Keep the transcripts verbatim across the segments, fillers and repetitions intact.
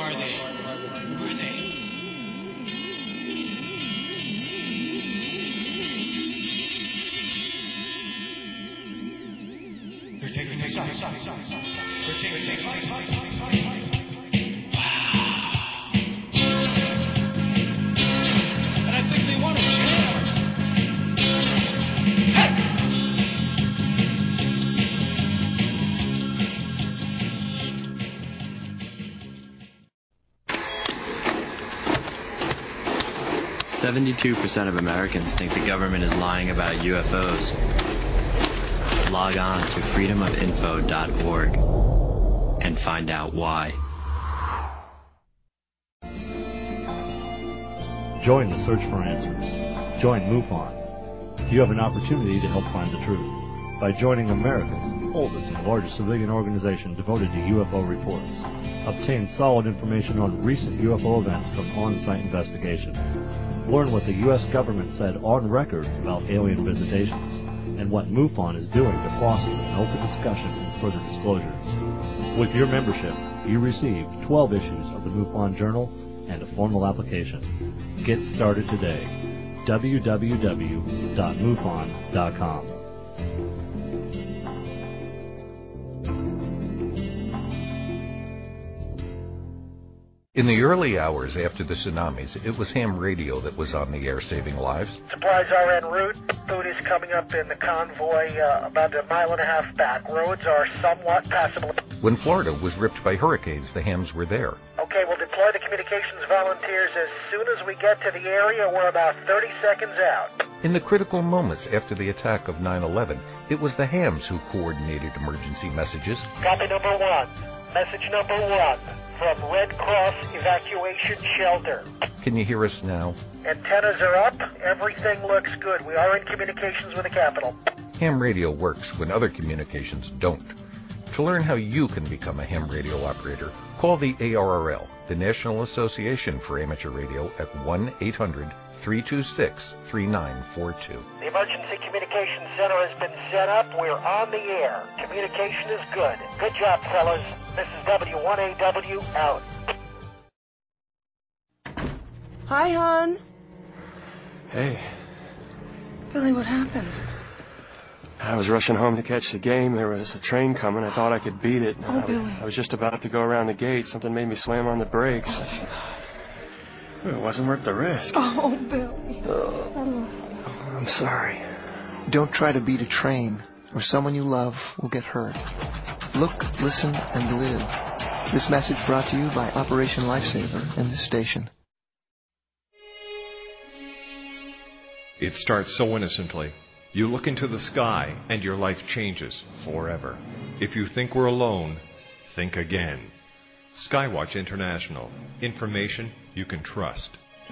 are they? Who are they? They're taking me stop, stop, stop, stop. They're taking me stop, stop, stop, stop. And I think they want to jam. seventy-two percent of Americans think the government is lying about U F Os. Log on to freedom of info dot org and find out why. Join the search for answers. Join MUFON. You have an opportunity to help find the truth by joining America's oldest and largest civilian organization devoted to U F O reports. Obtain solid information on recent U F O events from on-site investigations. Learn what the U S government said on record about alien visitations and what MUFON is doing to foster an open discussion and further disclosures. With your membership, you receive twelve issues of the MUFON Journal and a formal application. Get started today. w w w dot mufon dot com. In the early hours after the tsunamis, it was ham radio that was on the air saving lives. Supplies are en route. Food is coming up in the convoy uh, about a mile and a half back. Roads are somewhat passable. When Florida was ripped by hurricanes, the hams were there. Okay, we'll deploy the communications volunteers as soon as we get to the area. We're about thirty seconds out. In the critical moments after the attack of nine eleven, it was the hams who coordinated emergency messages. Copy number one. Message number one. From Red Cross Evacuation Shelter. Can you hear us now? Antennas are up. Everything looks good. We are in communications with the Capitol. Ham radio works when other communications don't. To learn how you can become a ham radio operator, call the A R R L, the National Association for Amateur Radio, at one eight hundred three two six three nine four two. The Emergency Communications Center has been set up. We're on the air. Communication is good. Good job, fellas. This is W one A W out. Hi, hon. Hey. Billy, what happened? I was rushing home to catch the game. There was a train coming. I thought I could beat it. Oh, I, Billy. I was just about to go around the gate. Something made me slam on the brakes. It wasn't worth the risk. Oh, Billy. Oh, I'm sorry. Don't try to beat a train, or someone you love will get hurt. Look, listen, and live. This message brought to you by Operation Lifesaver and this station. It starts so innocently. You look into the sky, and your life changes forever. If you think we're alone, think again. Skywatch International. Information you can trust.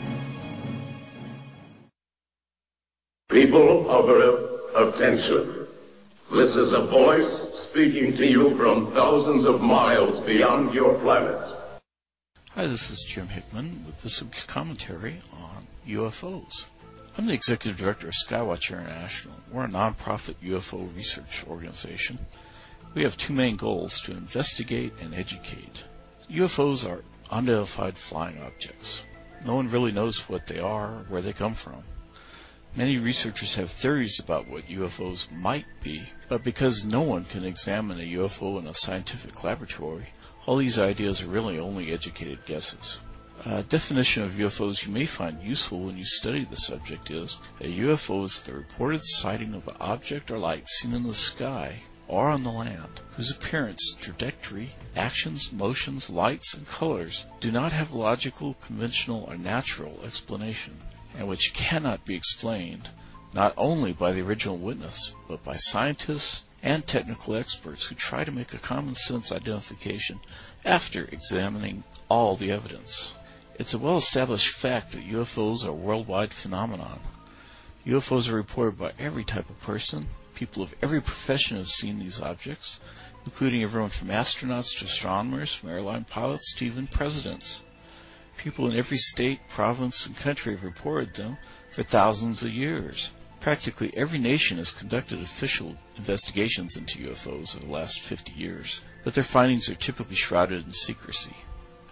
People of Earth, attention. This is a voice speaking to you from thousands of miles beyond your planet. Hi, this is Jim Hickman with this week's commentary on U F Os. I'm the Executive Director of Skywatch International. We're a non-profit U F O research organization. We have two main goals: to investigate and educate. U F Os are unidentified flying objects. No one really knows what they are or where they come from. Many researchers have theories about what U F Os might be, but because no one can examine a U F O in a scientific laboratory, all these ideas are really only educated guesses. A definition of U F Os you may find useful when you study the subject is: a U F O is the reported sighting of an object or light seen in the sky or on the land, whose appearance, trajectory, actions, motions, lights, and colors do not have a logical, conventional, or natural explanation, and which cannot be explained not only by the original witness, but by scientists and technical experts who try to make a common-sense identification after examining all the evidence. It's a well-established fact that U F Os are a worldwide phenomenon. U F Os are reported by every type of person. People of every profession have seen these objects, including everyone from astronauts to astronomers, from airline pilots to even presidents. People in every state, province, and country have reported them for thousands of years. Practically every nation has conducted official investigations into U F Os over the last fifty years, but their findings are typically shrouded in secrecy.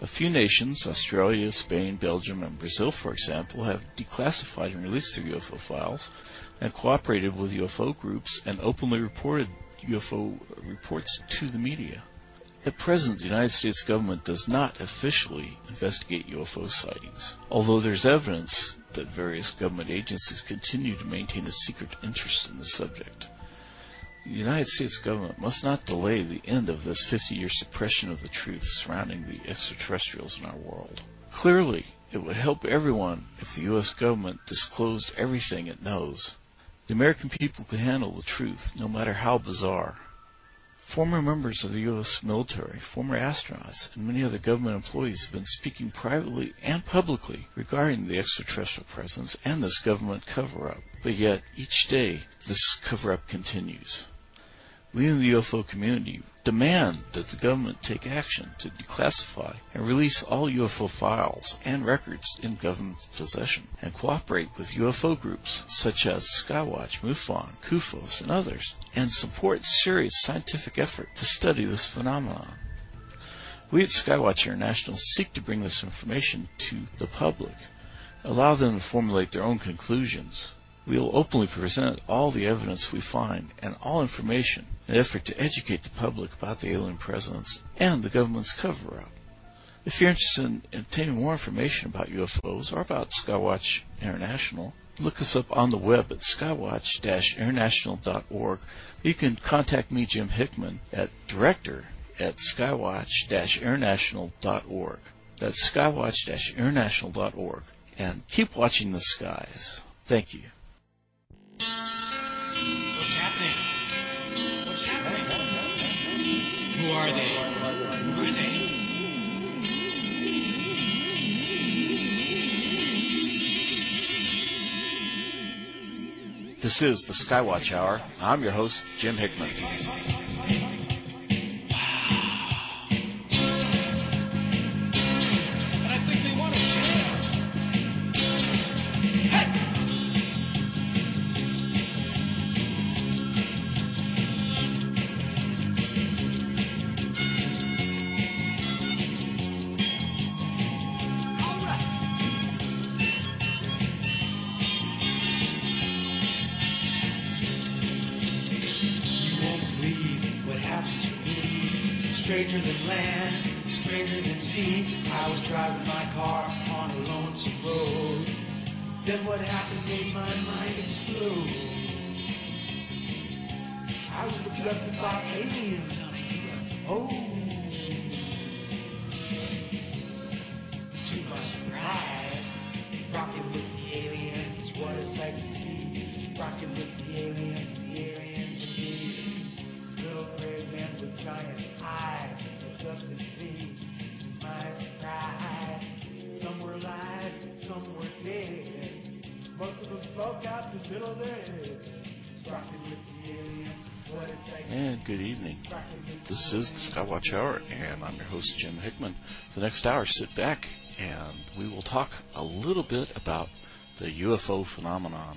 A few nations, Australia, Spain, Belgium, and Brazil, for example, have declassified and released their U F O files and cooperated with U F O groups and openly reported U F O reports to the media. At present, the United States government does not officially investigate U F O sightings, although there's evidence that various government agencies continue to maintain a secret interest in the subject. The United States government must not delay the end of this fifty-year suppression of the truth surrounding the extraterrestrials in our world. Clearly, it would help everyone if the U S government disclosed everything it knows. The American people could handle the truth, no matter how bizarre. Former members of the U S military, former astronauts, and many other government employees have been speaking privately and publicly regarding the extraterrestrial presence and this government cover-up. But yet, each day, this cover-up continues. We in the U F O community demand that the government take action to declassify and release all U F O files and records in government possession, and cooperate with U F O groups such as Skywatch, MUFON, CUFOS, and others, and support serious scientific effort to study this phenomenon. We at Skywatch International seek to bring this information to the public, allow them to formulate their own conclusions. We will openly present all the evidence we find and all information in an effort to educate the public about the alien presence and the government's cover-up. If you're interested in obtaining more information about U F Os or about Skywatch International, look us up on the web at skywatch dash international dot org. You can contact me, Jim Hickman, at director at skywatch dash international dot org. That's skywatch dash international dot org. And keep watching the skies. Thank you. What's happening? What's happening? Who are they? Who are they? This is the Skywatch Hour. I'm your host, Jim Hickman. Stranger than land, stranger than sea. I was driving my car on a lonesome road. Then what happened made my mind explode. I was abducted by aliens. Oh, to my surprise, rocking with the aliens, what a sight to see. Rocking with the aliens, the aliens indeed. Little gray men with giant eyes, just to see my surprise. Some were alive, some were dead. Most of them spoke out in the middle of their head. Rocking with the aliens, what a sight. And good evening. This is the Skywatch Hour, and I'm your host, Jim Hickman. For the next hour, sit back, and we will talk a little bit about the U F O phenomenon.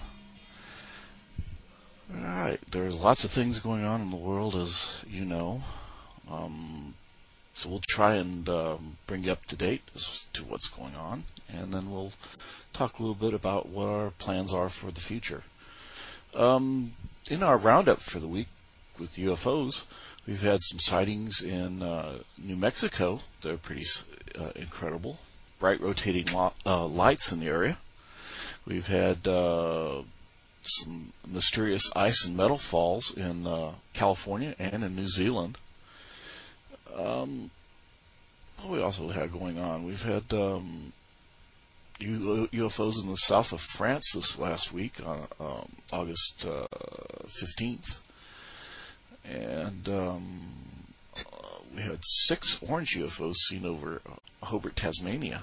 Alright, there's lots of things going on in the world, as you know. Um, so we'll try and um, bring you up to date as to what's going on, and then we'll talk a little bit about what our plans are for the future. Um, in our roundup for the week with U F Os, we've had some sightings in uh, New Mexico. They're pretty uh, incredible. Bright rotating lo- uh, lights in the area. We've had uh, some mysterious ice and metal falls in uh, California and in New Zealand. Um, what we also had going on, we've had um, U- UFOs in the south of France this last week on um, August uh, fifteenth. And um, uh, we had six orange U F Os seen over Hobart, Tasmania.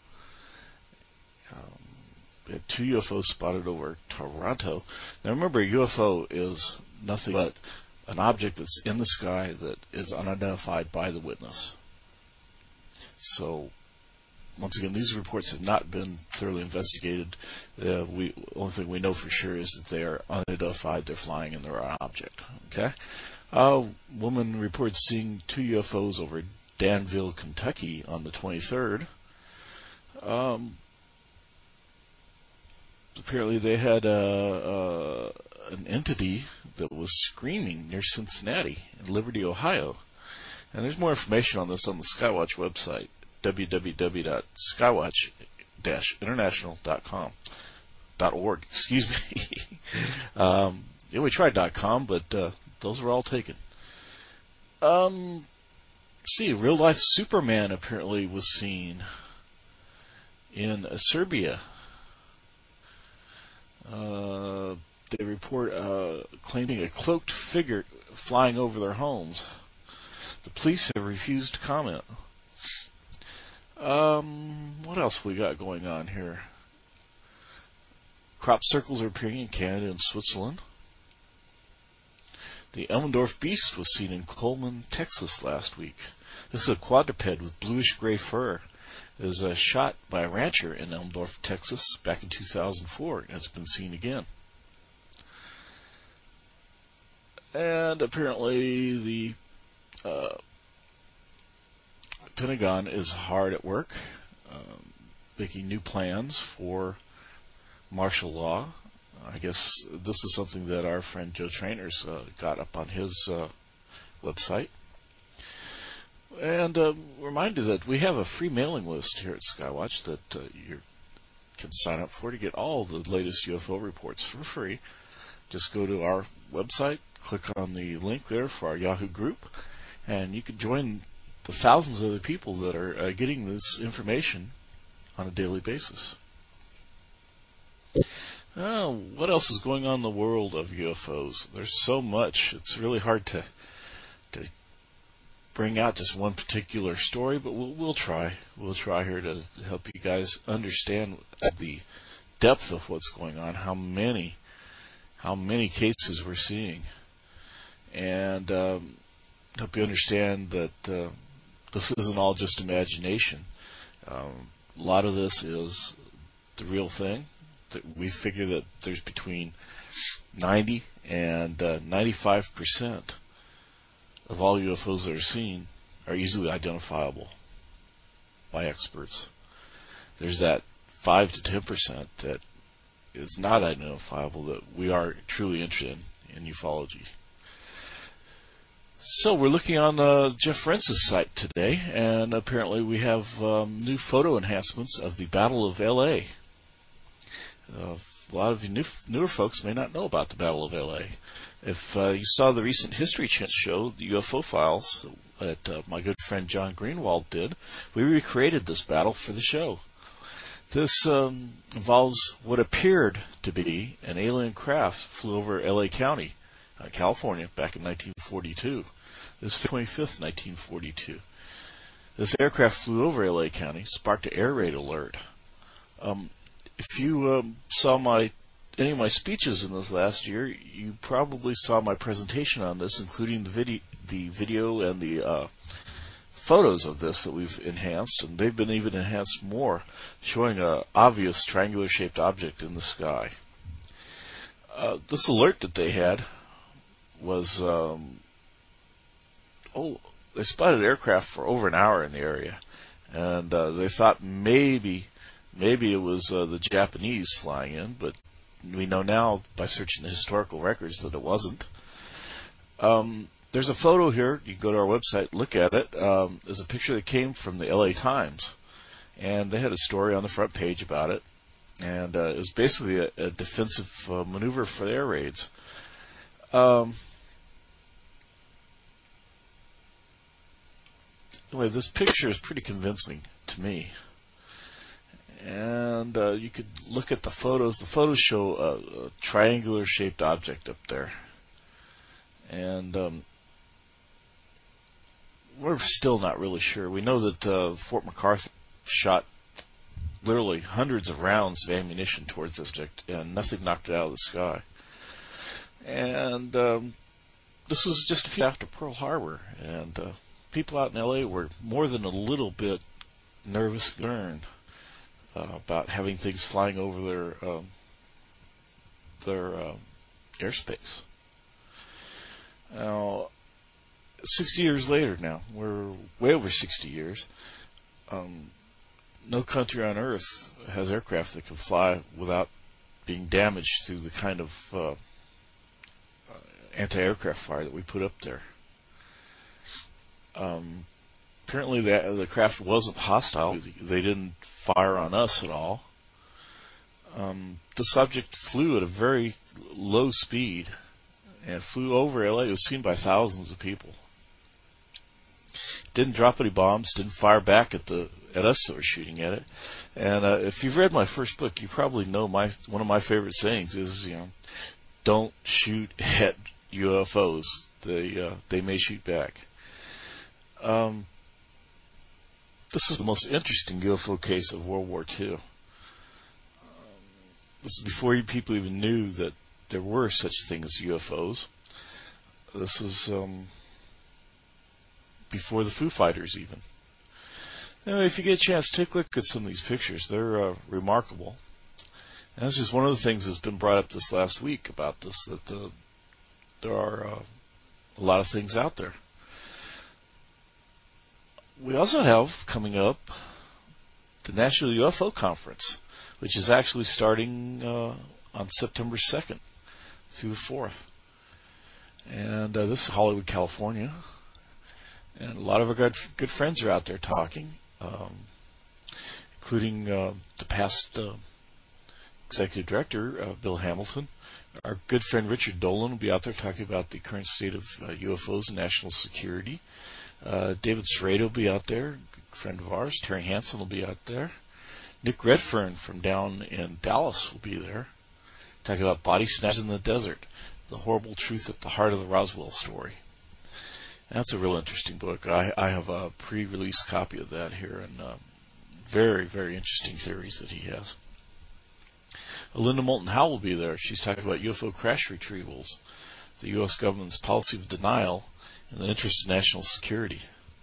Um, We had two U F Os spotted over Toronto. Now remember, a U F O is nothing but an object that's in the sky that is unidentified by the witness. So, once again, these reports have not been thoroughly investigated. Uh, we only thing we know for sure is that they are unidentified. They're flying in their object. Okay. A uh, woman reports seeing two U F Os over Danville, Kentucky on the twenty-third. Um, apparently they had a, a, an entity that was screaming near Cincinnati in Liberty, Ohio. And there's more information on this on the Skywatch website, w w w dot skywatch dash international dot com. .org, excuse me. um, yeah, we tried .com, but uh, those were all taken. Um, see, real life Superman apparently was seen in uh, Serbia. Uh, they report uh, claiming a cloaked figure flying over their homes. The police have refused to comment. Um, what else we got going on here? Crop circles are appearing in Canada and Switzerland. The Elmendorf beast was seen in Coleman, Texas last week. This is a quadruped with bluish-gray fur. It was uh, shot by a rancher in Elmendorf, Texas back in two thousand four and has been seen again. And apparently the uh, Pentagon is hard at work um, making new plans for martial law. I guess this is something that our friend Joe Trainers uh, got up on his uh, website. And uh, remind you that we have a free mailing list here at Skywatch that uh, you can sign up for to get all the latest U F O reports for free. Just go to our website, click on the link there for our Yahoo group, and you can join the thousands of other people that are uh, getting this information on a daily basis. Oh, what else is going on in the world of U F Os? There's so much. It's really hard to to bring out just one particular story, but we'll, we'll try. We'll try here to help you guys understand the depth of what's going on, how many, how many cases we're seeing, and um, help you understand that uh, this isn't all just imagination. Um, a lot of this is the real thing. We figure that there's between ninety and uh, ninety-five percent of all U F Os that are seen are easily identifiable by experts. There's that five to ten percent that is not identifiable that we are truly interested in, in ufology. So we're looking on uh, Jeff Rentz's site today, and apparently we have um, new photo enhancements of the Battle of L A Uh, a lot of you new, newer folks may not know about the Battle of L A If uh, you saw the recent History Channel show, the U F O Files, that uh, my good friend John Greenwald did, we recreated this battle for the show. This um, involves what appeared to be an alien craft flew over L A County, uh, California, back in nineteen forty-two. This is twenty-fifth, nineteen forty-two. This aircraft flew over L A County, sparked an air raid alert. Um, If you um, saw my any of my speeches in this last year, you probably saw my presentation on this, including the video, the video and the uh, photos of this that we've enhanced, and they've been even enhanced more, showing a obvious triangular-shaped object in the sky. Uh, this alert that they had was um, oh, they spotted aircraft for over an hour in the area, and uh, they thought maybe. Maybe it was uh, the Japanese flying in, but we know now by searching the historical records that it wasn't. Um, there's a photo here. You can go to our website, look at it. Um, there's a picture that came from the L A Times, and they had a story on the front page about it. And uh, it was basically a, a defensive uh, maneuver for the air raids. Um, anyway, this picture is pretty convincing to me. And uh, you could look at the photos. The photos show a, a triangular-shaped object up there. And um, we're still not really sure. We know that uh, Fort MacArthur shot literally hundreds of rounds of ammunition towards this object, and nothing knocked it out of the sky. And um, this was just a few after Pearl Harbor, and uh, people out in L A were more than a little bit nervous and concerned uh, about having things flying over their um, their uh, airspace. Now, sixty years later now, we're way over sixty years. Um, no country on Earth has aircraft that can fly without being damaged through the kind of uh, anti-aircraft fire that we put up there. Um, apparently the, the craft wasn't hostile. They didn't fire on us at all. Um, the subject flew at a very low speed and flew over L A. It was seen by thousands of people. Didn't drop any bombs, didn't fire back at the at us that were shooting at it. And uh, if you've read my first book, you probably know my one of my favorite sayings is, you know, don't shoot at U F Os. They uh, they may shoot back. Um, this is the most interesting U F O case of World War Two. Um, this is before people even knew that there were such things as U F Os. This is um, before the Foo Fighters even. Now, if you get a chance, take a look at some of these pictures. They're uh, remarkable. And this is one of the things that's been brought up this last week about this, that the, there are uh, a lot of things out there. We also have coming up the National U F O Conference, which is actually starting uh, on September second through the fourth. And uh, this is Hollywood, California. And a lot of our good, good friends are out there talking, um, including uh, the past uh, executive director, uh, Bill Hamilton. Our good friend Richard Dolan will be out there talking about the current state of uh, U F Os and national security. Uh, David Serrato will be out there, good friend of ours. Terry Hansen will be out there. Nick Redfern from down in Dallas will be there, talking about body snatchers in the desert, the horrible truth at the heart of the Roswell story. And that's a real interesting book. I, I have a pre-release copy of that here, and uh, very, very interesting theories that he has. Linda Moulton Howe will be there. She's talking about U F O crash retrievals, the U S government's policy of denial, in the interest of national security.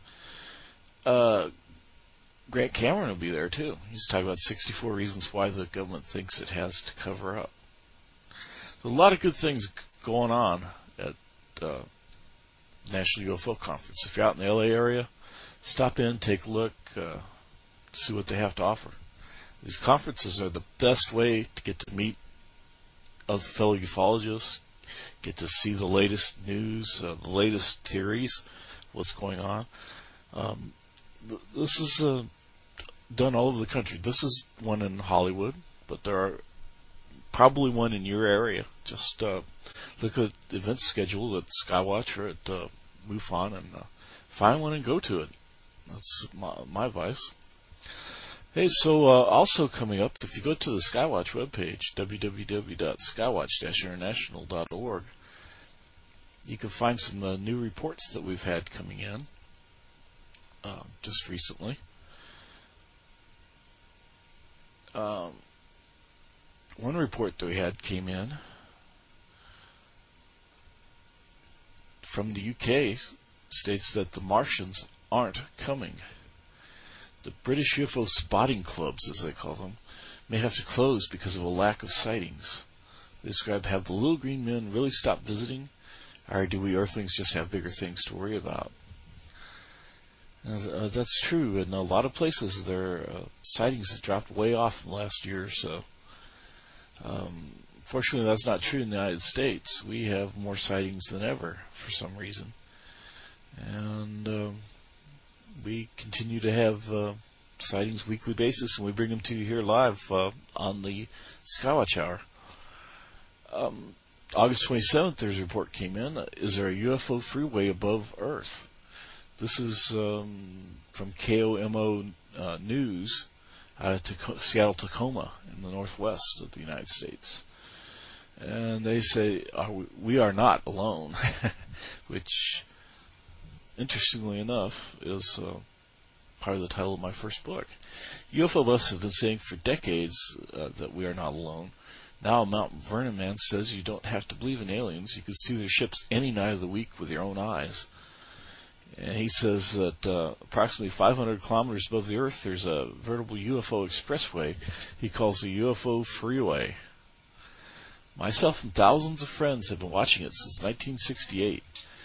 Uh, Grant Cameron will be there too. He's talking about sixty-four reasons why the government thinks it has to cover up. There's a lot of good things going on at uh, National U F O Conference. If you're out in the L A area, stop in, take a look, uh, see what they have to offer. These conferences are the best way to get to meet other fellow ufologists, get to see the latest news, uh, the latest theories, what's going on. Um, th- this is uh, done all over the country. This is one in Hollywood, but there are probably one in your area. Just uh, look at the event schedule at Skywatch or at uh, MUFON and uh, find one and go to it. That's my, my advice. Hey, so uh, also coming up, if you go to the Skywatch webpage, w w w dot skywatch dash international dot org, you can find some uh, new reports that we've had coming in uh, just recently. Um, one report that we had came in from the U K states that the Martians aren't coming. The British U F O spotting clubs, as they call them, may have to close because of a lack of sightings. They describe, have the little green men really stopped visiting, or do we Earthlings just have bigger things to worry about? Uh, that's true. In a lot of places, their uh, sightings have dropped way off in the last year or so. Um, fortunately, that's not true in the United States. We have more sightings than ever for some reason. And um, we continue to have uh, sightings weekly basis, and we bring them to you here live uh, on the Skywatch Hour. Um, August twenty-seventh, there's a report came in. Is there a U F O freeway above Earth? This is um, from K O M O uh, News out of Taco- Seattle, Tacoma, in the northwest of the United States. And they say, are we, we are not alone, which, interestingly enough, is uh, part of the title of my first book. U F O buffs have been saying for decades uh, that we are not alone. Now Mount Vernon man says you don't have to believe in aliens. You can see their ships any night of the week with your own eyes. And he says that uh, approximately five hundred kilometers above the Earth, there's a veritable U F O expressway he calls the U F O Freeway. Myself and thousands of friends have been watching it since nineteen sixty-eight.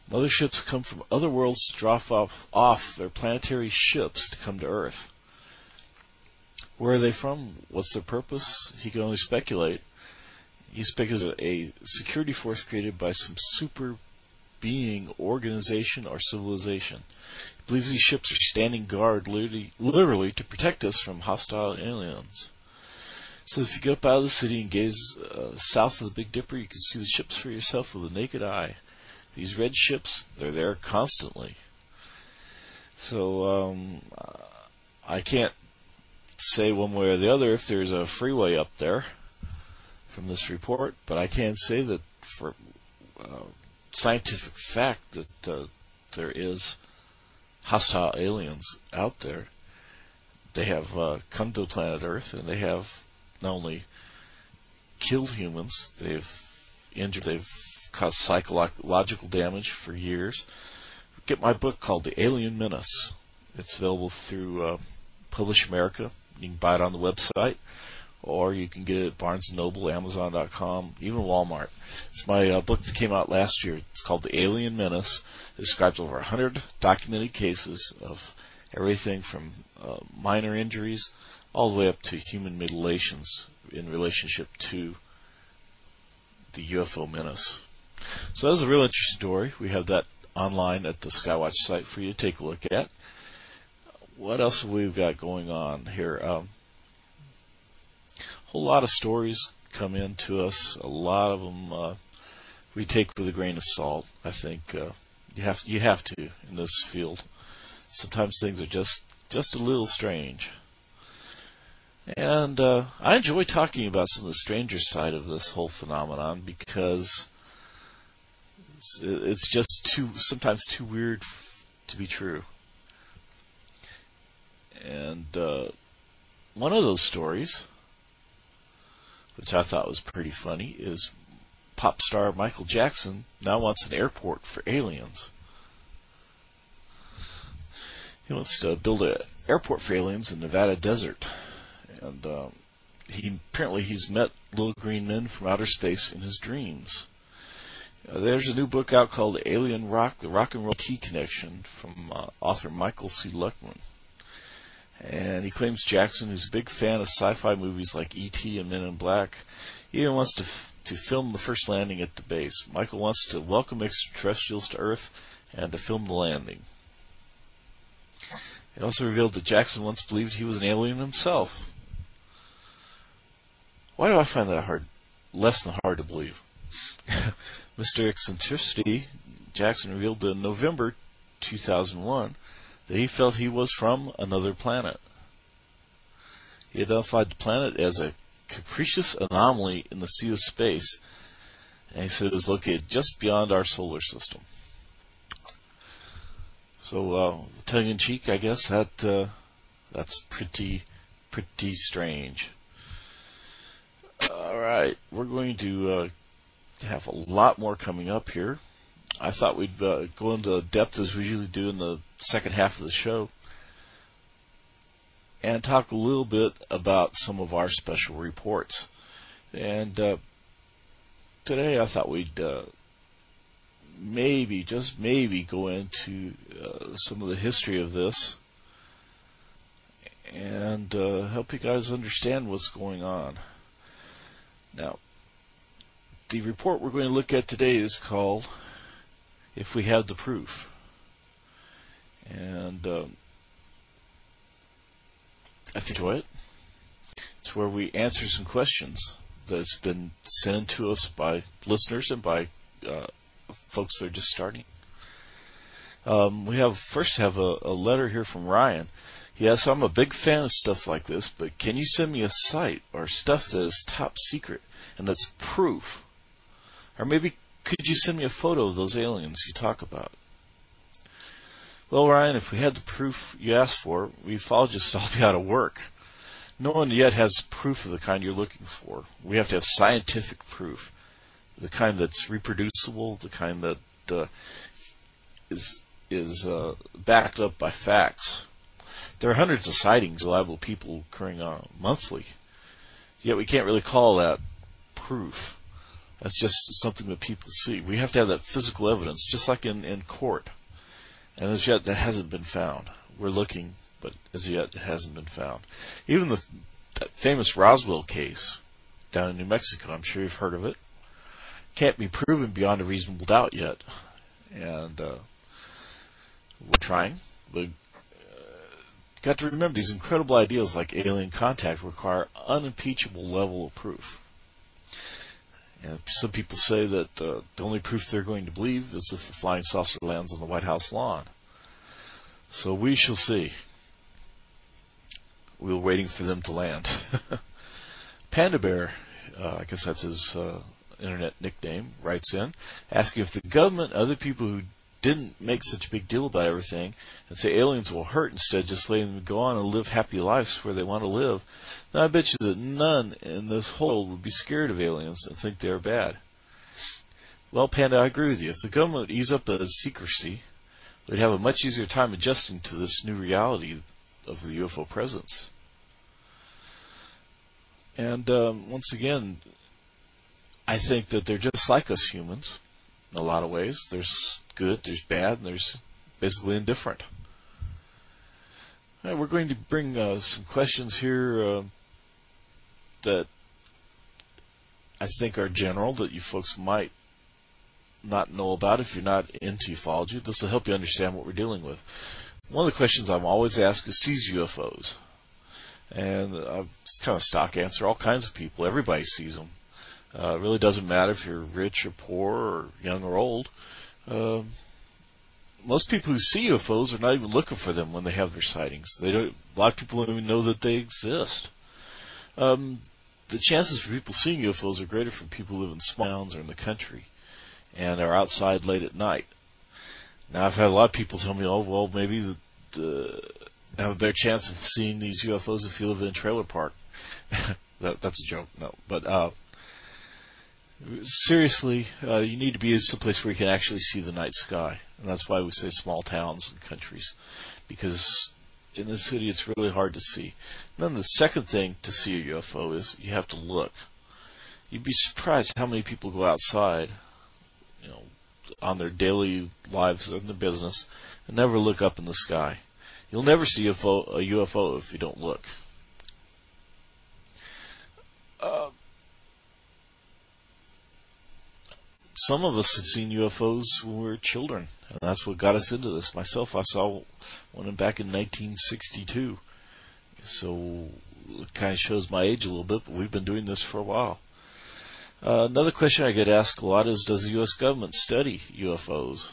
Motherships come from other worlds to drop off, off their planetary ships to come to Earth. Where are they from? What's their purpose? He can only speculate. He speculates a security force created by some super being, organization, or civilization. He believes these ships are standing guard literally, literally to protect us from hostile aliens. So if you go up out of the city and gaze uh, south of the Big Dipper, you can see the ships for yourself with the naked eye. These red ships, they're there constantly. So um, I can't say one way or the other if there's a freeway up there from this report, but I can say that for uh, scientific fact that uh, there is hostile aliens out there. They have uh, come to planet Earth, and they have not only killed humans, they've injured, they've caused psychological damage for years. Get my book called The Alien Menace. It's available through uh, Publish America. You can buy it on the website, or you can get it at Barnes and Noble, Amazon dot com, even Walmart. It's my uh, book that came out last year. It's called The Alien Menace. It describes over one hundred documented cases of everything from uh, minor injuries all the way up to human mutilations in relationship to the U F O menace. So that's a real interesting story. We have that online at the Skywatch site for you to take a look at. What else have we got going on here? Um, a whole lot of stories come in to us. A lot of them uh, we take with a grain of salt. I think uh, you have you have to in this field. Sometimes things are just just a little strange. And uh, I enjoy talking about some of the stranger side of this whole phenomenon because it's, it's just too sometimes too weird to be true. And uh, one of those stories, which I thought was pretty funny, is pop star Michael Jackson now wants an airport for aliens. He wants to build an airport for aliens in Nevada desert. And um, he apparently he's met little green men from outer space in his dreams. Uh, there's a new book out called Alien Rock, The Rock and Roll Key Connection from uh, author Michael C. Luckman. And he claims Jackson, who's a big fan of sci-fi movies like E T and Men in Black, even wants to f- to film the first landing at the base. Michael wants to welcome extraterrestrials to Earth and to film the landing. He also revealed that Jackson once believed he was an alien himself. Why do I find that hard, less than hard to believe? Mister Eccentricity, Jackson revealed in November two thousand one that he felt he was from another planet. He identified the planet as a capricious anomaly in the sea of space, and he said it was located just beyond our solar system. So, uh, tongue-in-cheek, I guess that uh, that's pretty pretty strange. All right, we're going to uh, have a lot more coming up here. I thought we'd uh, go into depth as we usually do in the second half of the show and talk a little bit about some of our special reports. And uh, today I thought we'd uh, maybe, just maybe, go into uh, some of the history of this and uh, help you guys understand what's going on. Now, the report we're going to look at today is called If We Had the Proof. And um, I think enjoy it. It's where we answer some questions that's been sent in to us by listeners and by uh, folks that are just starting. Um, we have first have a, a letter here from Ryan. Yes, I'm a big fan of stuff like this, but can you send me a site or stuff that is top secret and that's proof? Or maybe could you send me a photo of those aliens you talk about? Well, Ryan, if we had the proof you asked for, we'd all just all be out of work. No one yet has proof of the kind you're looking for. We have to have scientific proof, the kind that's reproducible, the kind that uh, is is uh, backed up by facts. There are hundreds of sightings of reliable people occurring on monthly, yet we can't really call that proof. That's just something that people see. We have to have that physical evidence, just like in, in court. And as yet, that hasn't been found. We're looking, but as yet, it hasn't been found. Even the that famous Roswell case down in New Mexico, I'm sure you've heard of it, can't be proven beyond a reasonable doubt yet. And uh, we're trying. But uh, got to remember, these incredible ideas like alien contact require unimpeachable level of proof. And some people say that uh, the only proof they're going to believe is if a flying saucer lands on the White House lawn. So we shall see. We're waiting for them to land. Panda Bear, uh, I guess that's his uh, internet nickname, writes in, asking if the government, other people who didn't make such a big deal about everything and say aliens will hurt instead, just letting them go on and live happy lives where they want to live, then I bet you that none in this whole world would be scared of aliens and think they're bad. Well, Panda, I agree with you. If the government would ease up the secrecy, we'd have a much easier time adjusting to this new reality of the U F O presence. And um, once again, I think that they're just like us humans. In a lot of ways. There's good, there's bad, and there's basically indifferent. Right, we're going to bring uh, some questions here uh, that I think are general, that you folks might not know about if you're not into ufology. This will help you understand what we're dealing with. One of the questions I'm always asked is, sees U F Os? And uh, it's kind of a stock answer. All kinds of people, everybody sees them. Uh, it really doesn't matter if you're rich or poor or young or old. Uh, most people who see U F Os are not even looking for them when they have their sightings. They don't. A lot of people don't even know that they exist. Um, the chances for people seeing U F Os are greater for people who live in small towns or in the country and are outside late at night. Now, I've had a lot of people tell me, oh, well, maybe the, the, have a better chance of seeing these U F Os if you live in a trailer park. that, that's a joke, no. But uh, seriously, uh, you need to be someplace where you can actually see the night sky. And that's why we say small towns and countries. Because in the city, it's really hard to see. And then the second thing to see a U F O is you have to look. You'd be surprised how many people go outside, you know, on their daily lives and their business, and never look up in the sky. You'll never see a, fo- a U F O if you don't look. Uh, some of us have seen U F Os when we were children, and that's what got us into this. Myself, I saw one back in nineteen sixty-two, so it kind of shows my age a little bit, but we've been doing this for a while. Uh, another question I get asked a lot is, does the U S government study U F Os?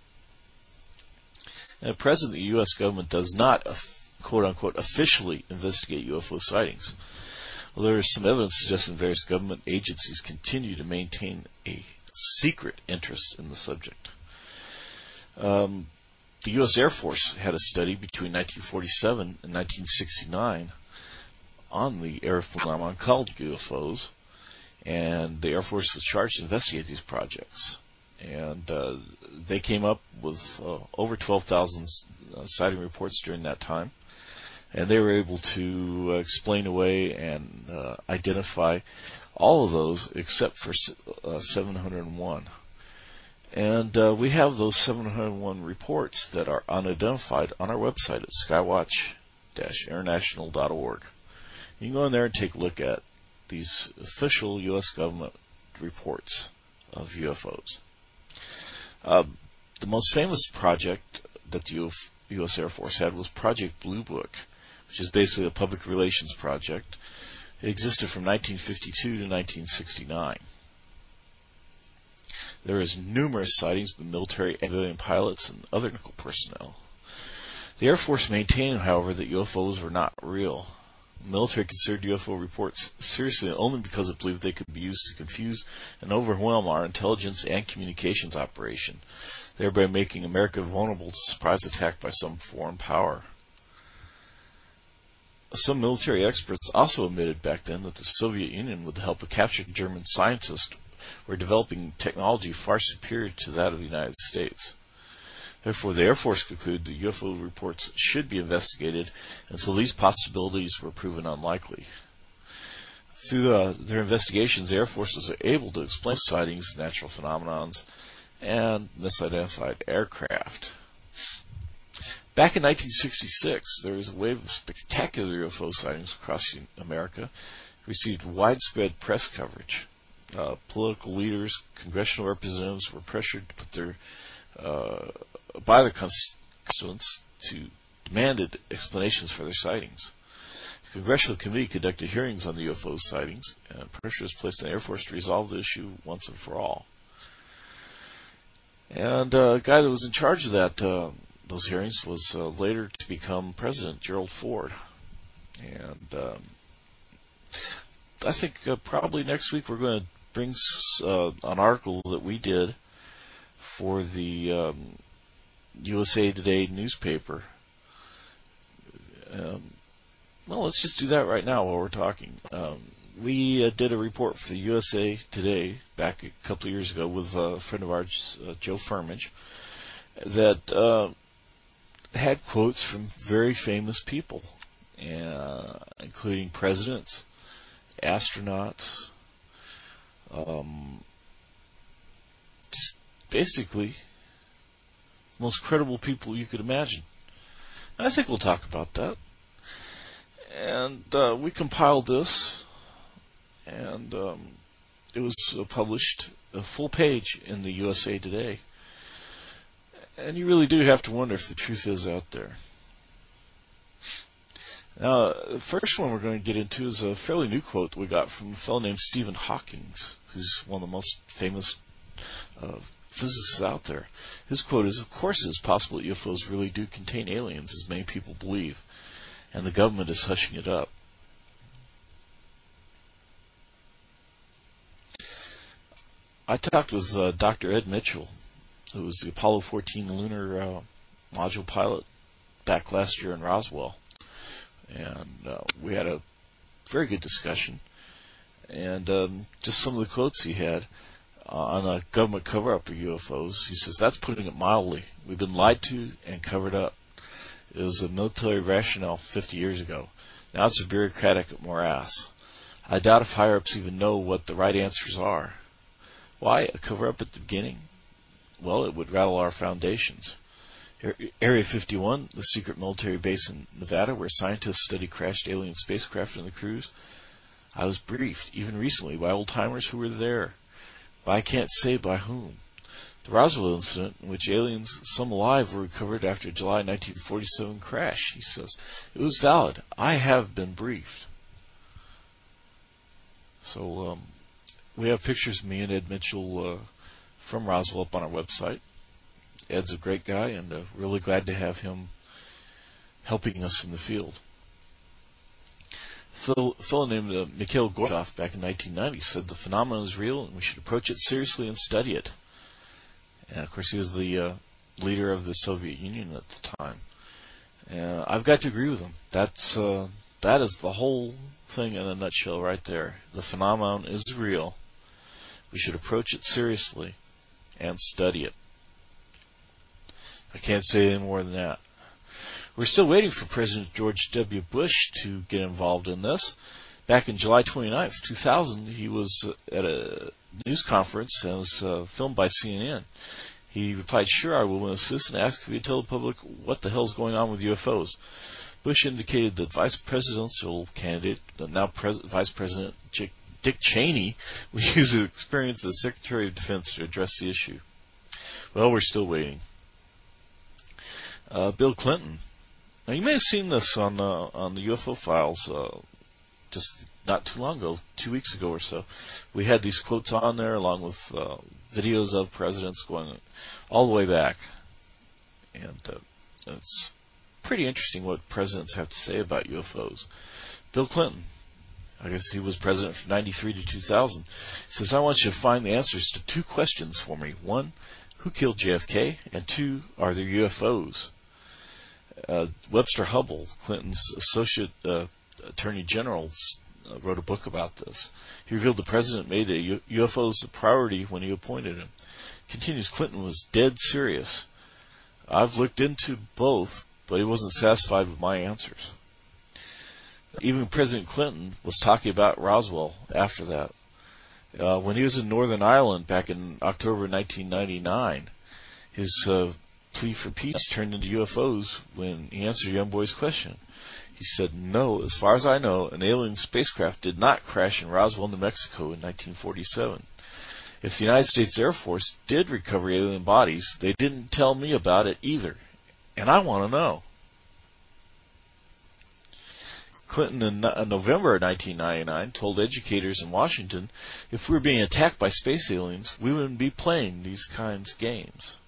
And at present, the U S government does not, quote-unquote, officially investigate U F O sightings. Well, there is some evidence suggesting various government agencies continue to maintain a secret interest in the subject. Um, the U S Air Force had a study between nineteen forty-seven and nineteen sixty-nine on the air phenomenon called U F Os, and the Air Force was charged to investigate these projects. And uh, they came up with uh, over twelve thousand uh, sighting reports during that time. And they were able to uh, explain away and uh, identify all of those except for uh, seven hundred one. And uh, we have those seven hundred one reports that are unidentified on our website at skywatch dash international dot org. You can go in there and take a look at these official U S government reports of U F Os. Uh, the most famous project that the U S Air Force had was Project Blue Book, which is basically a public relations project. It existed from nineteen fifty-two to nineteen sixty-nine. There is numerous sightings by military, civilian pilots, and other technical personnel. The Air Force maintained, however, that U F Os were not real. The military considered U F O reports seriously only because it believed they could be used to confuse and overwhelm our intelligence and communications operation, thereby making America vulnerable to surprise attack by some foreign power. Some military experts also admitted back then that the Soviet Union, with the help of captured German scientists, were developing technology far superior to that of the United States. Therefore, the Air Force concluded that U F O reports should be investigated until these possibilities were proven unlikely. Through the, their investigations, the Air Force was able to explain sightings, natural phenomenons, and misidentified aircraft. Back in nineteen sixty-six, there was a wave of spectacular U F O sightings across America. It received widespread press coverage. Uh, political leaders, congressional representatives were pressured to put their uh, by their constituents to demanded explanations for their sightings. The Congressional Committee conducted hearings on the U F O sightings, and pressure was placed on the Air Force to resolve the issue once and for all. And uh, a guy that was in charge of that uh, those hearings was uh, later to become president, Gerald Ford. And um, I think uh, probably next week we're going to bring uh, an article that we did for the um, U S A Today newspaper. Um, well, let's just do that right now while we're talking. Um, we uh, did a report for the U S A Today back a couple of years ago with a friend of ours, uh, Joe Firmage, that uh, had quotes from very famous people, uh, including presidents, astronauts, um, basically the most credible people you could imagine. I think we'll talk about that. And uh, we compiled this, and um, it was uh, published a full page in the U S A Today. And you really do have to wonder if the truth is out there. Now, the first one we're going to get into is a fairly new quote we got from a fellow named Stephen Hawking, who's one of the most famous uh, physicists out there. His quote is, "Of course it is possible that U F Os really do contain aliens, as many people believe, and the government is hushing it up." I talked with uh, Doctor Ed Mitchell, who was the Apollo fourteen lunar uh, module pilot back last year in Roswell. And uh, we had a very good discussion. And um, just some of the quotes he had uh, on a government cover-up of U F Os. He says, "That's putting it mildly. We've been lied to and covered up. It was a military rationale fifty years ago. Now it's a bureaucratic morass. I doubt if higher-ups even know what the right answers are. Why a cover-up at the beginning? Well, it would rattle our foundations. Area fifty-one, the secret military base in Nevada where scientists study crashed alien spacecraft and the crews, I was briefed, even recently, by old-timers who were there. But I can't say by whom. The Roswell incident, in which aliens, some alive, were recovered after a July nineteen forty-seven crash," he says, "it was valid. I have been briefed." So, um, we have pictures of me and Ed Mitchell uh, from Roswell up on our website. Ed's a great guy, and uh, really glad to have him helping us in the field. A fellow named uh, Mikhail Gorbachev back in nineteen ninety said the phenomenon is real and we should approach it seriously and study it. And of course, he was the uh, leader of the Soviet Union at the time. And I've got to agree with him. That's uh, that is the whole thing in a nutshell right there. The phenomenon is real. We should approach it seriously and study it. I can't say any more than that. We're still waiting for President George W. Bush to get involved in this. Back in July twenty-ninth, two thousand, he was at a news conference and was uh, filmed by C N N. He replied, "Sure, I will assist and ask if you tell the public what the hell is going on with U F Os." Bush indicated that Vice Presidential candidate, now Pres- Vice President J- Dick Cheney, would use his experience as Secretary of Defense to address the issue. Well, we're still waiting. Uh, Bill Clinton. Now, you may have seen this on uh, on the U F O files uh, just not too long ago, two weeks ago or so. We had these quotes on there along with uh, videos of presidents going all the way back. And uh, it's pretty interesting what presidents have to say about U F Os. Bill Clinton, I guess he was president from ninety-three to two thousand, says, "I want you to find the answers to two questions for me. One, who killed J F K? And two, are there U F Os?" Uh, Webster Hubbell, Clinton's associate uh, attorney general, uh, wrote a book about this. He revealed the president made the U- UFOs a priority when he appointed him. Continues, Clinton was dead serious. "I've looked into both, but he wasn't satisfied with my answers." Even President Clinton was talking about Roswell after that. Uh, when he was in Northern Ireland back in October nineteen ninety-nine, his uh, plea for peace turned into U F Os when he answered Young Boy's question. He said, no, as far as I know, an alien spacecraft did not crash in Roswell, New Mexico in nineteen forty-seven. If the United States Air Force did recover alien bodies, they didn't tell me about it either. And I want to know. Clinton in November of nineteen ninety-nine told educators in Washington if we were being attacked by space aliens, we wouldn't be playing these kinds of games.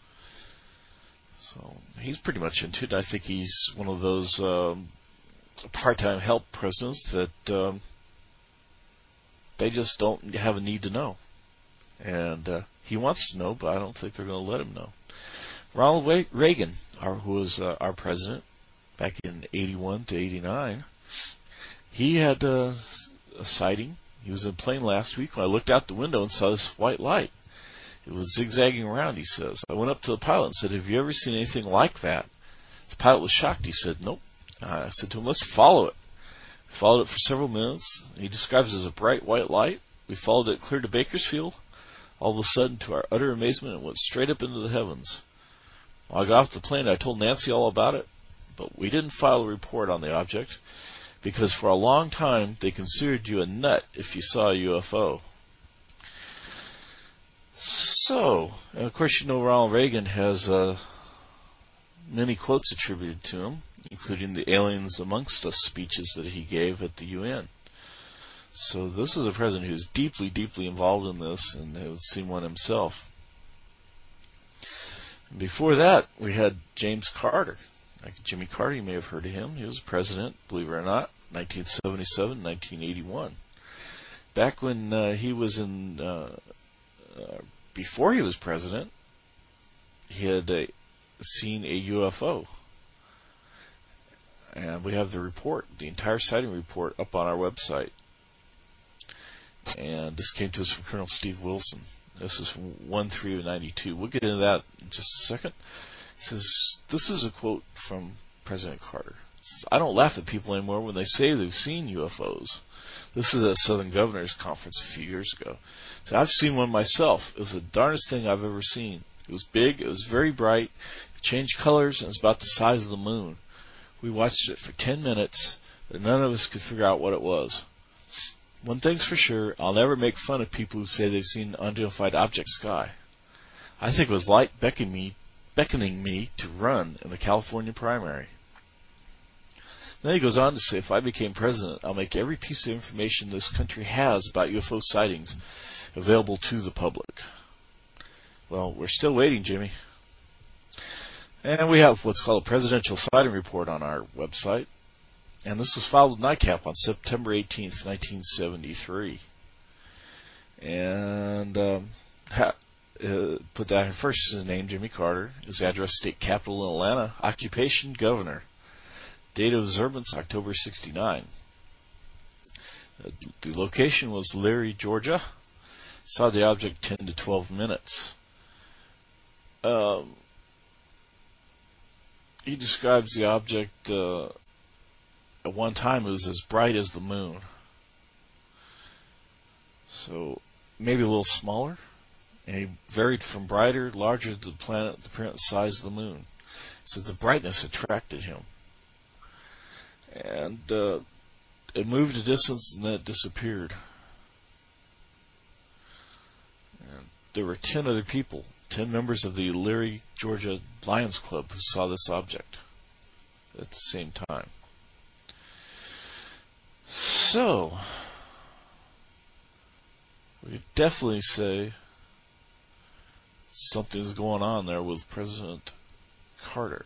So he's pretty much into it. I think he's one of those um, part-time help presidents that um, they just don't have a need to know. And uh, he wants to know, but I don't think they're going to let him know. Ronald Reagan, our, who was uh, our president back in eighty-one to eighty-nine, he had uh, a sighting. He was in a plane last week when I looked out the window and saw this white light. It was zigzagging around, he says. I went up to the pilot and said, have you ever seen anything like that? The pilot was shocked. He said, nope. I said to him, let's follow it. We followed it for several minutes. He describes it as a bright white light. We followed it clear to Bakersfield. All of a sudden, to our utter amazement, it went straight up into the heavens. When I got off the plane, I told Nancy all about it, but we didn't file a report on the object because for a long time they considered you a nut if you saw a U F O. So, and of course, you know Ronald Reagan has uh, many quotes attributed to him, including the Aliens Amongst Us speeches that he gave at the U N. So this is a president who's deeply, deeply involved in this and has seen one himself. Before that, we had James Carter. Like Jimmy Carter, you may have heard of him. He was president, believe it or not, nineteen seventy-seven, nineteen eighty-one. Back when uh, he was in, uh, uh, before he was president, he had uh, seen a U F O. And we have the report, the entire sighting report, up on our website. And this came to us from Colonel Steve Wilson. This is from one three of ninety-two. We'll get into that in just a second. It says, this is a quote from President Carter. It says, I don't laugh at people anymore when they say they've seen U F Os. This is at Southern Governors Conference a few years ago. So I've seen one myself. It was the darndest thing I've ever seen. It was big, it was very bright, it changed colors, and it was about the size of the moon. We watched it for ten minutes, but none of us could figure out what it was. One thing's for sure, I'll never make fun of people who say they've seen an unidentified object sky. I think it was light beckoning me, beckoning me to run in the California primary. Then he goes on to say, if I became president, I'll make every piece of information this country has about U F O sightings available to the public. Well, we're still waiting, Jimmy. And we have what's called a presidential sighting report on our website. And this was filed with NICAP on September eighteenth, nineteen seventy-three. And um, ha, uh, put that in first, his name, Jimmy Carter. His address, state capital in Atlanta. Occupation, governor. Date of observance, October sixty-nine. Uh, the location was Leary, Georgia. Saw the object ten to twelve minutes. Um, he describes the object... Uh, At one time, it was as bright as the moon. So, maybe a little smaller. And he varied from brighter, larger to the planet, the apparent size of the moon. So the brightness attracted him. And uh, it moved a distance and then it disappeared. And there were ten other people, ten members of the Leary, Georgia Lions Club who saw this object at the same time. So, we definitely say something's going on there with President Carter.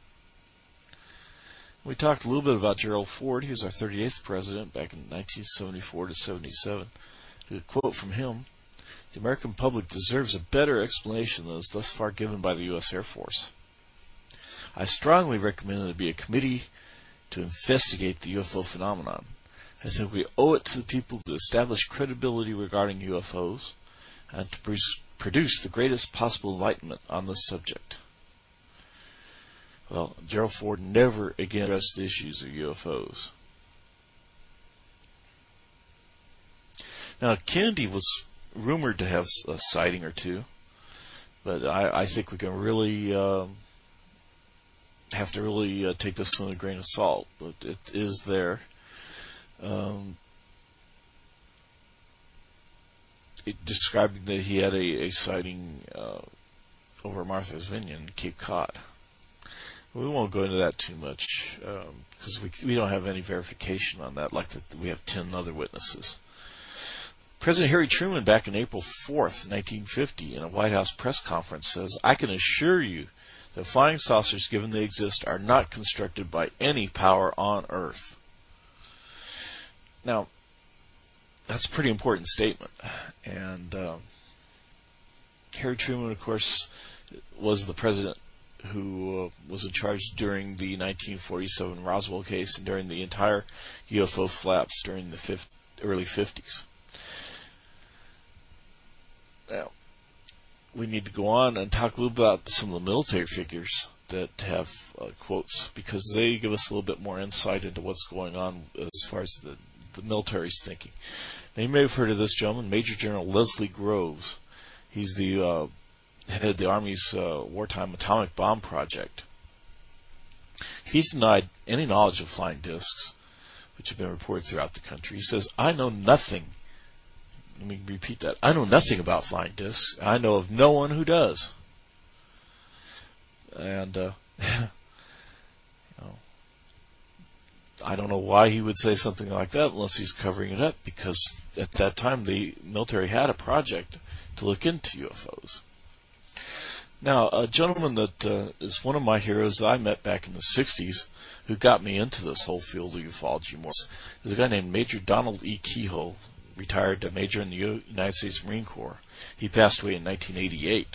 We talked a little bit about Gerald Ford. He was our thirty-eighth president back in nineteen seventy-four to seventy-seven. A quote from him, the American public deserves a better explanation than is thus far given by the U S Air Force. I strongly recommend there be a committee to investigate the U F O phenomenon. I think we owe it to the people to establish credibility regarding U F Os and to produce the greatest possible enlightenment on this subject. Well, Gerald Ford never again addressed the issues of U F Os. Now, Kennedy was rumored to have a sighting or two, but I, I think we can really um, have to really uh, take this with a grain of salt. But it is there. Um, it, describing that he had a, a sighting uh, over Martha's Vineyard, Cape Cod. We won't go into that too much because um, we, we don't have any verification on that, like the, we have ten other witnesses. President Harry Truman, back in April fourth, nineteen fifty, in a White House press conference, says, "I can assure you that flying saucers, given they exist, are not constructed by any power on Earth." Now, that's a pretty important statement. And uh, Harry Truman, of course, was the president who uh, was in charge during the nineteen forty-seven Roswell case and during the entire U F O flaps during the fifth, early fifties. Now, we need to go on and talk a little about some of the military figures that have uh, quotes, because they give us a little bit more insight into what's going on as far as the, the military's thinking. Now, you may have heard of this gentleman, Major General Leslie Groves. He's the uh, head of the Army's uh, wartime atomic bomb project. He's denied any knowledge of flying discs, which have been reported throughout the country. He says, "I know nothing." Let me repeat that. "I know nothing about flying discs. I know of no one who does." And uh, you know, I don't know why he would say something like that unless he's covering it up, because at that time the military had a project to look into U F Os. Now, a gentleman that uh, is one of my heroes that I met back in the sixties, who got me into this whole field of ufology more, is a guy named Major Donald E. Kehoe, retired major in the United States Marine Corps. He passed away in nineteen eighty-eight.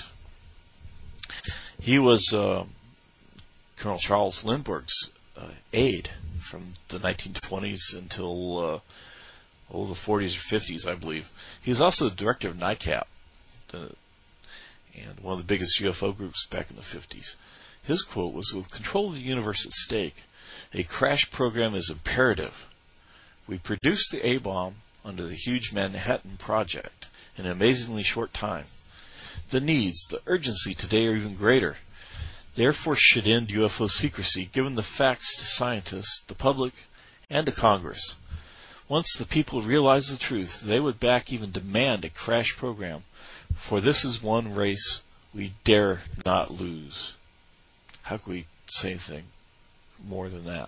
He was uh, Colonel Charles Lindbergh's uh, aide from the nineteen twenties until uh, oh, the forties or fifties, I believe. He was also the director of NICAP, the, and one of the biggest U F O groups back in the fifties. His quote was, "With control of the universe at stake, a crash program is imperative. We produced the A-bomb under the huge Manhattan Project in an amazingly short time. The needs, the urgency today are even greater. Therefore should end U F O secrecy, given the facts to scientists, the public, and to Congress. Once the people realize the truth, they would back, even demand, a crash program, for this is one race we dare not lose." How can we say anything more than that?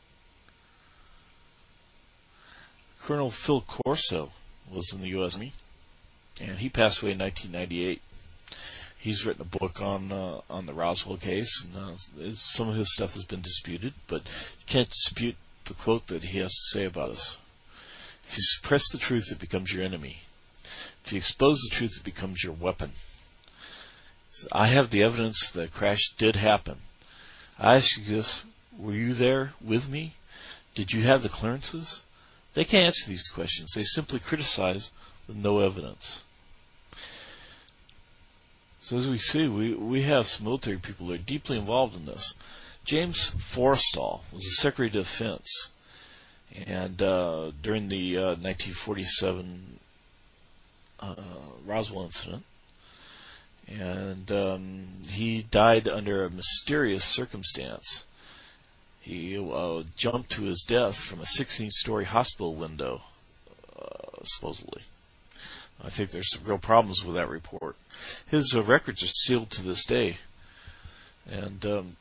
Colonel Phil Corso was in the U S Army, and he passed away in nineteen ninety-eight. He's written a book on uh, on the Roswell case, and uh, some of his stuff has been disputed, but you can't dispute the quote that he has to say about us. "If you suppress the truth, it becomes your enemy. If you expose the truth, it becomes your weapon." So I have the evidence that a crash did happen. I ask you this: were you there with me? Did you have the clearances? They can't answer these questions. They simply criticize with no evidence. So as we see, we, we have some military people that are deeply involved in this. James Forrestal was the Secretary of Defense, and uh, during the uh, nineteen forty-seven uh, Roswell incident, and um, he died under a mysterious circumstance. He uh, jumped to his death from a sixteen-story hospital window, uh, supposedly. I think there's some real problems with that report. His uh, records are sealed to this day. And um,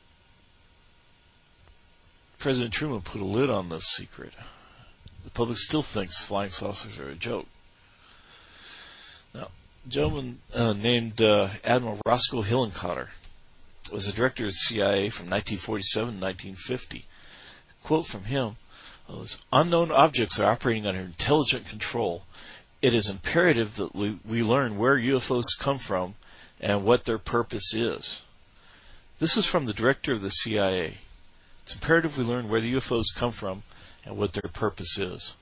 President Truman put a lid on this secret. The public still thinks flying saucers are a joke. Now, a gentleman uh, named uh, Admiral Roscoe Hillenkotter was the director of the C I A from nineteen forty-seven to nineteen fifty. A quote from him was, "Unknown objects are operating under intelligent control. It is imperative that we, we learn where U F Os come from and what their purpose is." This is from the director of the C I A. It's imperative we learn where the U F Os come from and what their purpose is.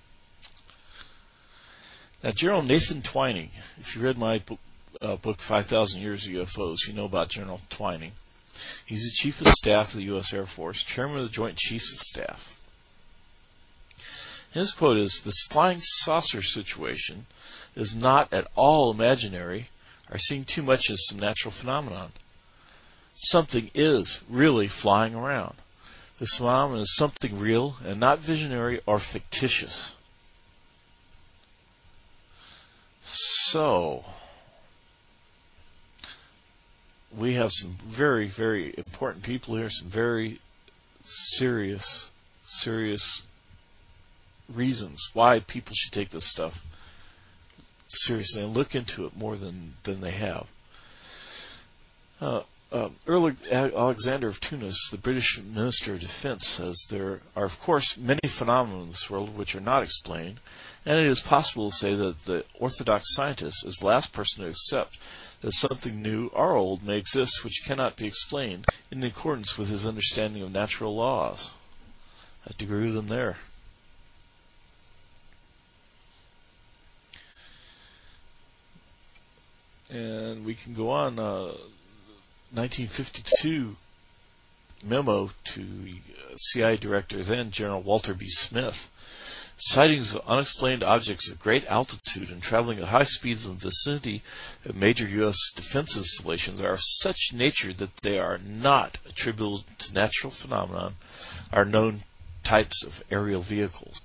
Now, General Nathan Twining, if you read my book, uh, book five thousand Years of U F Os, you know about General Twining. He's the Chief of Staff of the U S Air Force, Chairman of the Joint Chiefs of Staff. His quote is, "This flying saucer situation is not at all imaginary, are seeing too much as some natural phenomenon. Something is really flying around. This phenomenon is something real and not visionary or fictitious. So, we have some very, very important people here, some very serious, serious reasons why people should take this stuff seriously and look into it more than, than they have. Uh, uh, Earl Alexander of Tunis, the British Minister of Defense, says there are, of course, many phenomena in this world which are not explained, and it is possible to say that the orthodox scientist is the last person to accept that something new or old may exist which cannot be explained in accordance with his understanding of natural laws. I have to agree with him there. And we can go on. Uh, nineteen fifty-two memo to C I A Director, then General Walter B. Smith. Sightings of unexplained objects at great altitude and traveling at high speeds in the vicinity of major U S defense installations are of such nature that they are not attributable to natural phenomenon, are known types of aerial vehicles.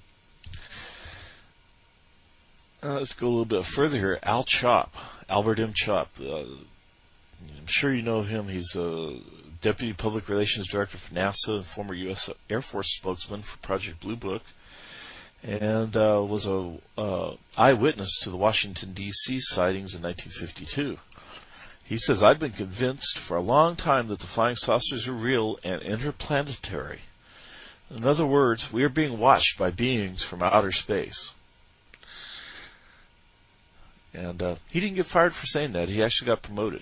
Uh, let's go a little bit further here. Al Chop, Albert M. Chop. Uh, I'm sure you know of him. He's a Deputy Public Relations Director for NASA and former U S Air Force spokesman for Project Blue Book, and uh, was a uh, eyewitness to the Washington, D C sightings in nineteen fifty-two. He says, I've been convinced for a long time that the flying saucers are real and interplanetary. In other words, we are being watched by beings from outer space. And uh, he didn't get fired for saying that. He actually got promoted.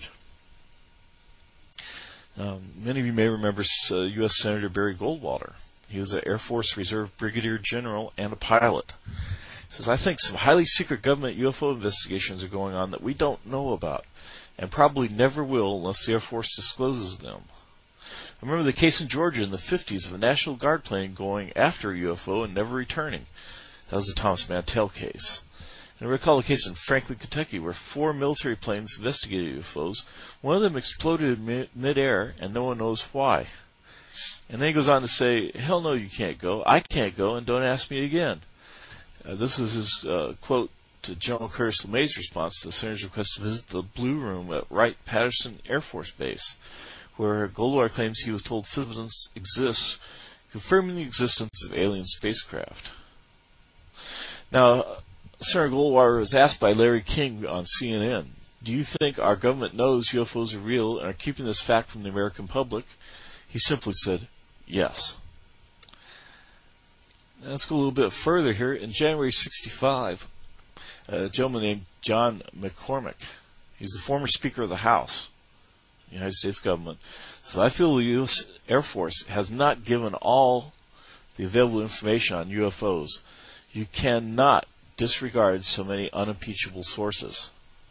Um, many of you may remember uh, U S Senator Barry Goldwater. He was an Air Force Reserve Brigadier General and a pilot. He says, I think some highly secret government U F O investigations are going on that we don't know about, and probably never will unless the Air Force discloses them. I remember the case in Georgia in the fifties of a National Guard plane going after a U F O and never returning. That was the Thomas Mantell case. And I recall a case in Franklin, Kentucky, where four military planes investigated U F Os. One of them exploded in mid-air, and no one knows why. And then he goes on to say, hell no, you can't go. I can't go, and don't ask me again. Uh, this is his uh, quote to General Curtis LeMay's response to the Senator's request to visit the Blue Room at Wright-Patterson Air Force Base, where Goldwater claims he was told evidence exists, confirming the existence of alien spacecraft. Now, Senator Goldwater was asked by Larry King on C N N, do you think our government knows U F Os are real and are keeping this fact from the American public? He simply said, yes. Now let's go a little bit further here. In January sixty-five, a gentleman named John McCormick, he's the former Speaker of the House, the United States government, says, I feel the U S Air Force has not given all the available information on U F Os. You cannot disregard so many unimpeachable sources.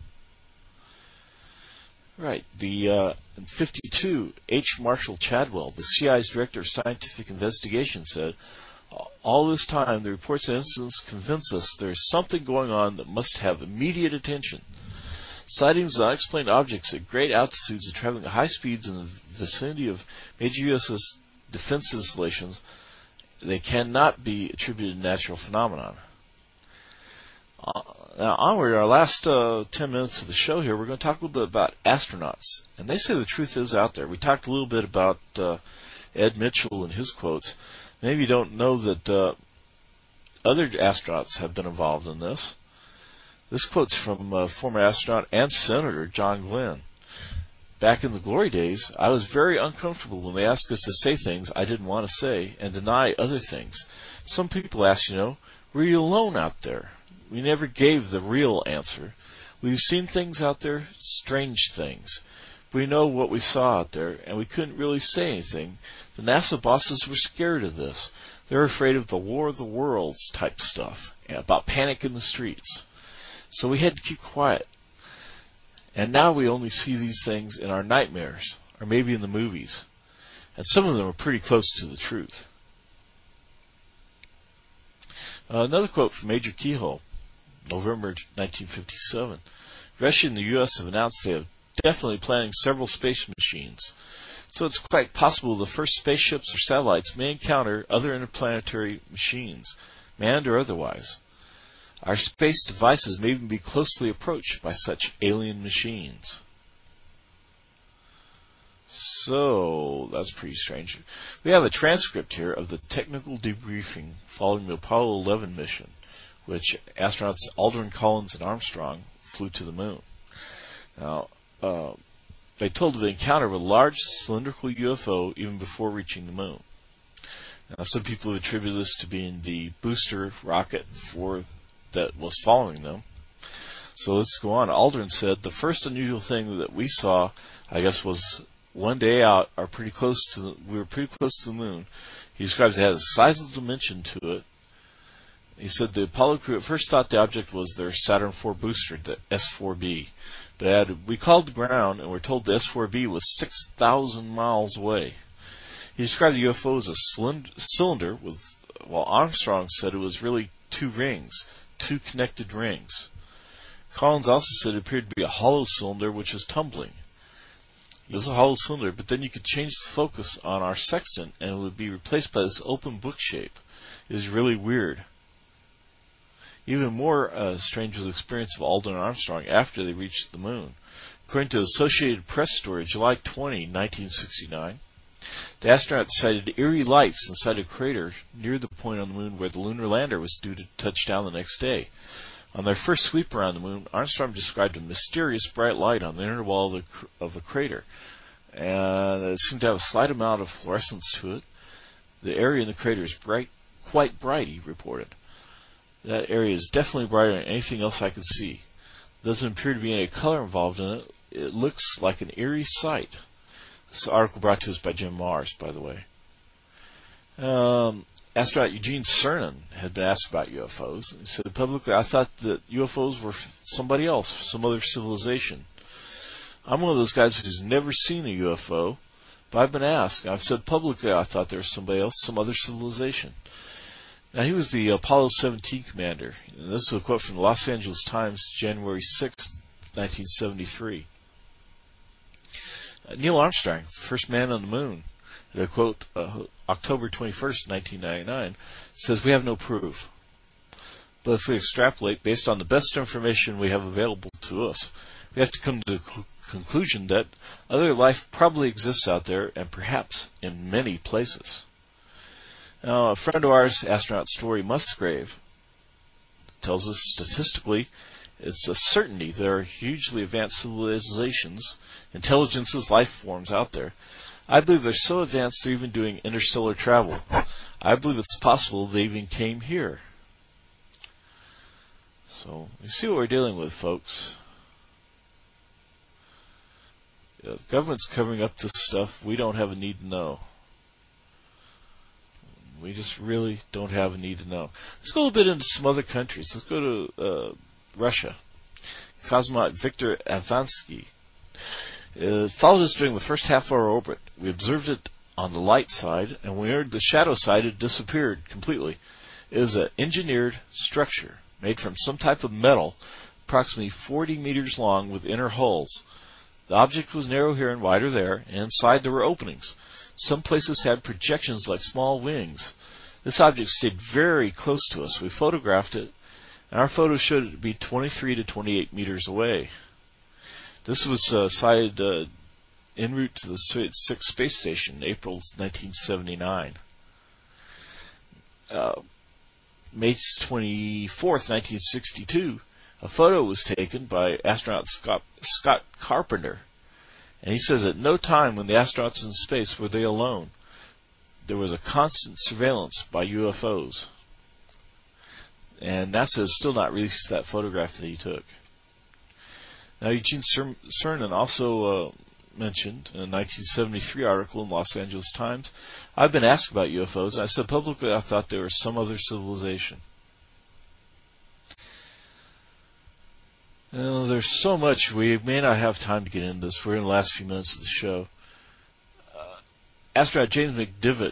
Right. The uh, in fifty-two, H. Marshall Chadwell, the C I A's Director of Scientific Investigation, said, all this time, the reports and incidents convince us there is something going on that must have immediate attention. Sightings of unexplained objects at great altitudes and traveling at high speeds in the vicinity of major U S defense installations, they cannot be attributed to natural phenomenon. Uh, now, onward, our last uh, ten minutes of the show here, we're going to talk a little bit about astronauts. And they say the truth is out there. We talked a little bit about uh, Ed Mitchell and his quotes. Maybe you don't know that uh, other astronauts have been involved in this. This quote's from uh, former astronaut and Senator John Glenn. Back in the glory days, I was very uncomfortable when they asked us to say things I didn't want to say and deny other things. Some people ask, you know, were you alone out there? We never gave the real answer. We've seen things out there, strange things. We know what we saw out there, and we couldn't really say anything. The NASA bosses were scared of this. They're afraid of the War of the Worlds type stuff, about panic in the streets. So we had to keep quiet. And now we only see these things in our nightmares, or maybe in the movies. And some of them are pretty close to the truth. Uh, another quote from Major Keyhole. November nineteen fifty-seven. Russia and the U S have announced they are definitely planning several space machines. So it's quite possible the first spaceships or satellites may encounter other interplanetary machines, manned or otherwise. Our space devices may even be closely approached by such alien machines. So, that's pretty strange. We have a transcript here of the technical debriefing following the Apollo eleven mission, which astronauts Aldrin, Collins, and Armstrong flew to the moon. Now, uh, they told of the encounter of a large cylindrical U F O even before reaching the moon. Now, some people have attributed this to being the booster rocket for that was following them. So let's go on. Aldrin said, the first unusual thing that we saw, I guess, was one day out, are pretty close to the, we were pretty close to the moon. He describes it as a sizable dimension to it. He said the Apollo crew at first thought the object was their Saturn four booster, the S four B. But added, we called the ground and were told the S four B was six thousand miles away. He described the U F O as a cylind- cylinder, with, while Armstrong said it was really two rings, two connected rings. Collins also said it appeared to be a hollow cylinder which was tumbling. It was a hollow cylinder, but then you could change the focus on our sextant and it would be replaced by this open book shape. It was really weird. Even more uh, strange was the experience of Aldrin and Armstrong after they reached the moon. According to the Associated Press story, July twentieth, nineteen sixty-nine, the astronauts sighted eerie lights inside a crater near the point on the moon where the lunar lander was due to touch down the next day. On their first sweep around the moon, Armstrong described a mysterious bright light on the inner wall of, the, of a crater, and it seemed to have a slight amount of fluorescence to it. The area in the crater is bright, quite bright, he reported. That area is definitely brighter than anything else I could see. There doesn't appear to be any color involved in it. It looks like an eerie sight. This article brought to us by Jim Mars, by the way. Um, astronaut Eugene Cernan had been asked about U F Os. He said publicly, I thought that U F Os were somebody else, some other civilization. I'm one of those guys who's never seen a U F O, but I've been asked. I've said publicly I thought there was somebody else, some other civilization. Now, he was the Apollo seventeen commander. And this is a quote from the Los Angeles Times, January sixth, nineteen seventy-three. Uh, Neil Armstrong, the first man on the moon, the quote, uh, October twenty-first, nineteen ninety-nine, says, we have no proof. But if we extrapolate based on the best information we have available to us, we have to come to the cl- conclusion that other life probably exists out there, and perhaps in many places. Now, a friend of ours, astronaut Story Musgrave, tells us statistically it's a certainty there are hugely advanced civilizations, intelligences, life forms out there. I believe they're so advanced they're even doing interstellar travel. I believe it's possible they even came here. So, you see what we're dealing with, folks. Yeah, the government's covering up this stuff. We don't have a need to know. We just really don't have a need to know. Let's go a bit into some other countries. Let's go to uh, Russia. Cosmonaut Viktor Avansky uh, followed us during the first half of our orbit. We observed it on the light side, and when we entered the shadow side, it disappeared completely. It is an engineered structure made from some type of metal, approximately forty meters long, with inner hulls. The object was narrow here and wider there, and inside there were openings. Some places had projections like small wings. This object stayed very close to us. We photographed it, and our photos showed it to be twenty-three to twenty-eight meters away. This was uh, sighted uh, en route to the Soviet sixth space station in April nineteen seventy-nine. Uh, May twenty-fourth, nineteen sixty-two, a photo was taken by astronaut Scott, Scott Carpenter. And he says at no time when the astronauts were in space were they alone. There was a constant surveillance by U F Os. And NASA has still not released that photograph that he took. Now, Eugene Cernan also uh, mentioned in a nineteen seventy-three article in Los Angeles Times, I've been asked about U F Os. I said publicly I thought there was some other civilization. Well, there's so much. We may not have time to get into this. We're in the last few minutes of the show. Uh, astronaut James McDivitt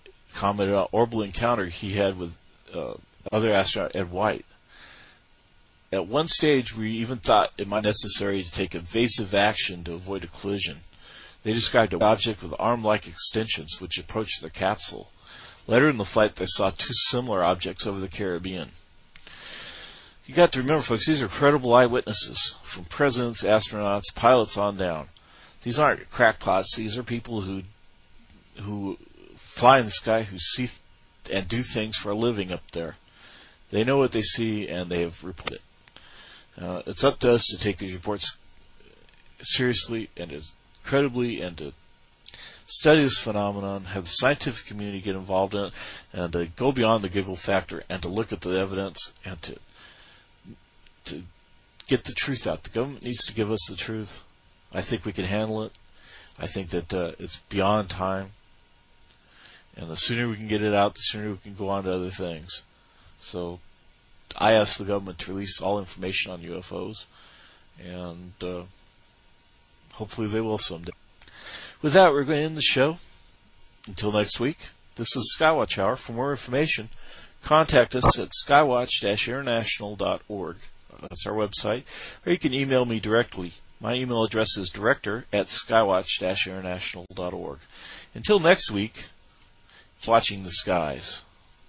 commented on an orbital encounter he had with uh, other astronaut Ed White. At one stage, we even thought it might be necessary to take evasive action to avoid a collision. They described an object with arm-like extensions which approached their capsule. Later in the flight, they saw two similar objects over the Caribbean. You got to remember, folks, these are credible eyewitnesses, from presidents, astronauts, pilots on down. These aren't crackpots. These are people who who fly in the sky, who see and do things for a living up there. They know what they see, and they have reported it. Uh, it's up to us to take these reports seriously and as credibly, and to study this phenomenon, have the scientific community get involved in it, and to go beyond the giggle factor, and to look at the evidence, and to to get the truth out. The government needs to give us the truth. I think we can handle it. I think that uh, it's beyond time. And the sooner we can get it out, the sooner we can go on to other things. So I ask the government to release all information on U F Os, and uh, hopefully they will someday. With that, we're going to end the show. Until next week, this is Skywatch Hour. For more information, contact us at skywatch dash international dot org. That's our website. Or you can email me directly. My email address is director at skywatch dash international dot org. Until next week, keep watching the skies.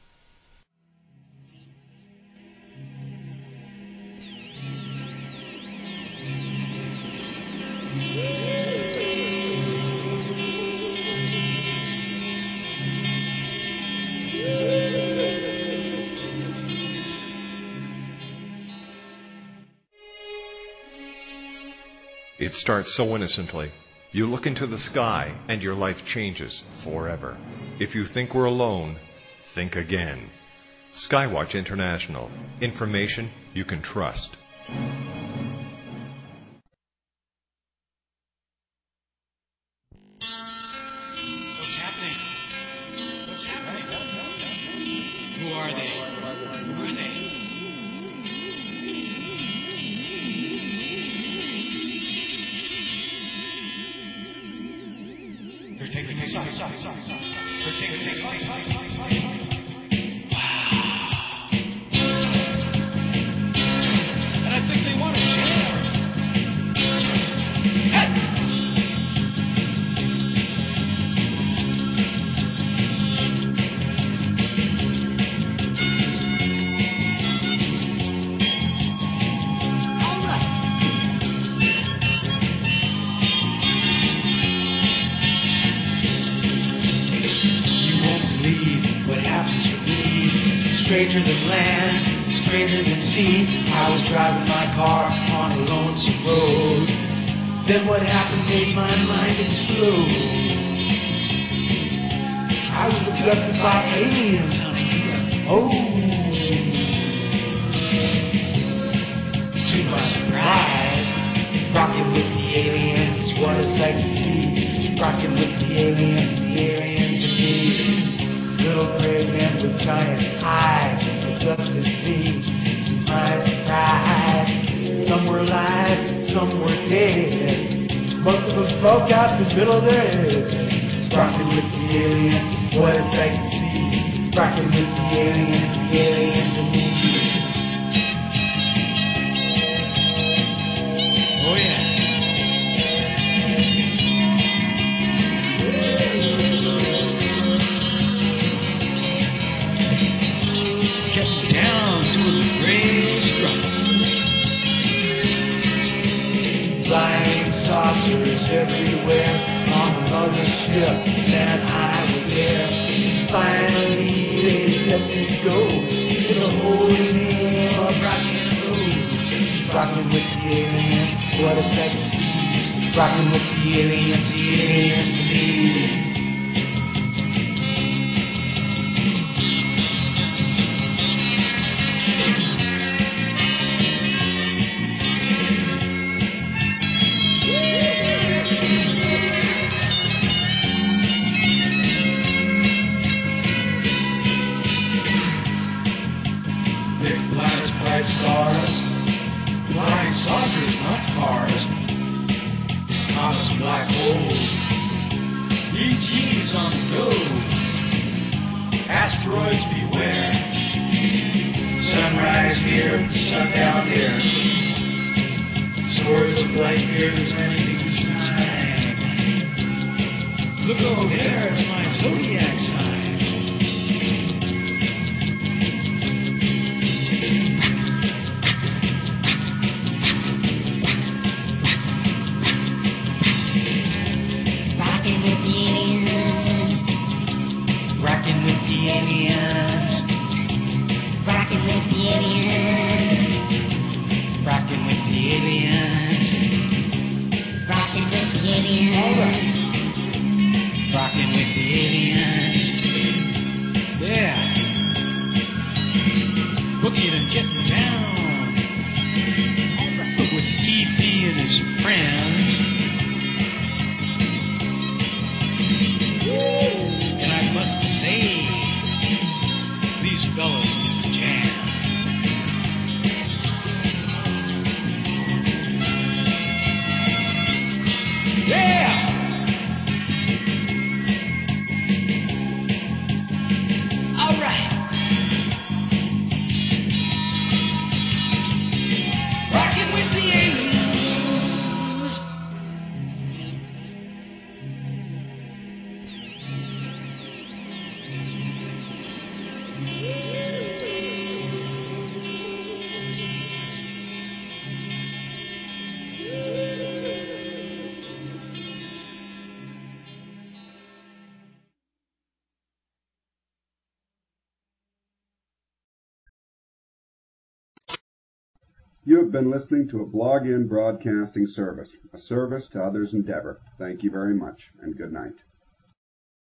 It starts so innocently. You look into the sky and your life changes forever. If you think we're alone, think again. Skywatch International. Information you can trust. What's happening? What's happening? Who are they? Who are they? They're taking me sorry, sorry, sorry, sorry. They're taking me sorry, sorry, sorry, sorry. Wow. And I think they want to share. Hey! Stranger than land, stranger than sea. I was driving my car on a lonesome road. Then what happened made my mind explode. I was abducted by aliens on a U F O. To my surprise, rocking with the aliens, what a sight to see. Rocking with the aliens, the aliens indeed. Little gray men with giant eyes, looked up to see, to my surprise. Some were alive, some were dead. Most of them broke out in the middle of their heads. Rocking with the aliens, what a sight to see. Rocking with the aliens, the aliens and me. Oh yeah. Flying saucers everywhere on the mothership, and I was there. Finally, they let me go to the holy name of rock and roll. Rocking with the aliens, what a sight to see. Rocking with the aliens, the aliens to me. Asteroids beware. Sunrise here, Sun down there. Swords of light years running through time. Look over there, it's my zodiac sign. Rockin' with the aliens. Rockin' with the aliens. Rockin' with the aliens. Rockin' with the aliens. Rockin' with the aliens. All right. Rockin' with the aliens. Yeah. Boogie and getting down. All right. It was E P and his friends. And I must say, these fellas can jam. Yeah! All right. Rockin' with the aliens. You have been listening to a Blog In Broadcasting service, a service to others' endeavor. Thank you very much, and good night.